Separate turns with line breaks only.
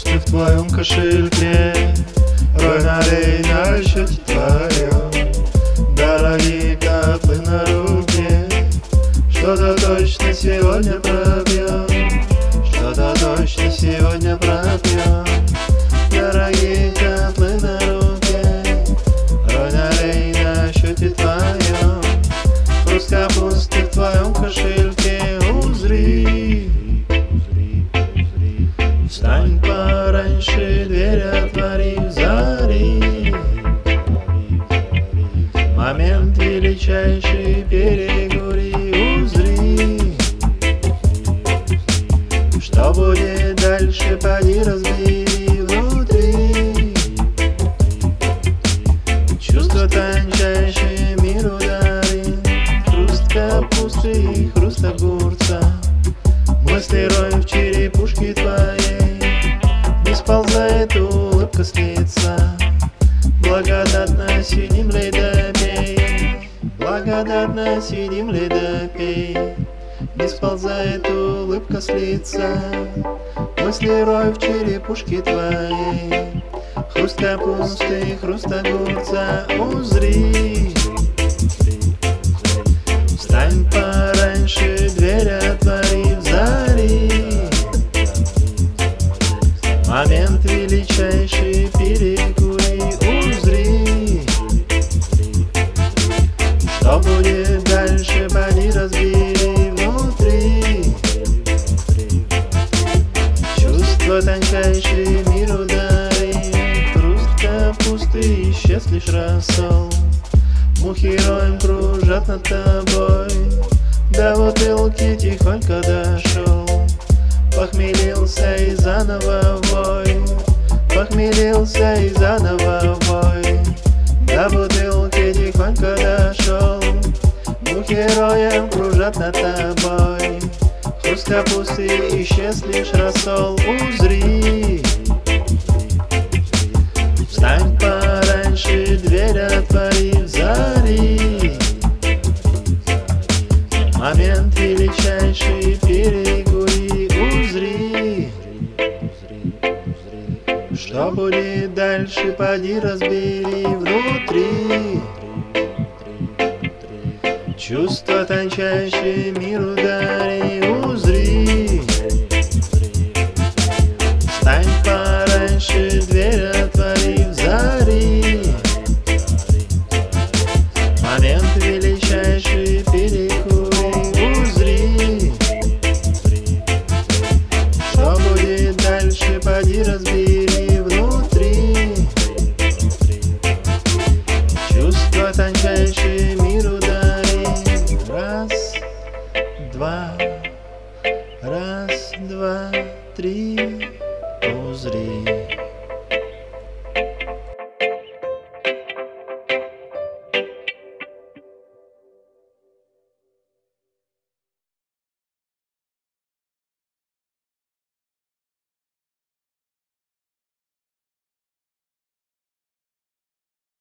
пусты в твоем кошельке, рой налей на счете твоем, дорогие каплы на руке. Что-то точно сегодня пропьем, что-то точно сегодня пропьем. Дорогие каплы на руке, рой налей на счете твоем, хруст капусты в твоем кошельке. Узри, встань пораньше, дверь отвори, зари. Момент величайший перекури, узри. Что будет дальше, поди разбери внутри. Чувство тончайшее миру дари, хруст капусты и хруст огурца. Мысли рой в черепушке твоей, не сползает улыбка с лица. Благодатно сидим ли да пей, благодатно сидим ли да пей, не сползает улыбка с лица. Мысли рой в черепушке твоей, хруст капусты, хруст огурца. Узри, встань пораньше, дверь отвори, зари. Момент величайший перекури, узри. Что будет дальше, поди разбери внутри. Чувство тончайшее миру дари, хруст капусты, исчез лишь рассол. Мухи роем кружат над тобой, до бутылки тихонько дошел. Похмелился и заново вой, похмелился и заново вой, до бутылки тихонько дошел. Мухи роем кружат над тобой, хруст капусты, исчез лишь рассол. Узри, встань пораньше, дверь отвори, зари. Момент величайший перекури, узри. Что будет дальше, поди разбери внутри. Чувство тончайшее миру дари, узри. Встань пораньше, дверь отвори, зари. Момент величайший перекури, узри. Что будет дальше, поди разбери внутри. Чувство тончайшее миру дари. Раз, два, раз, два, три, узри.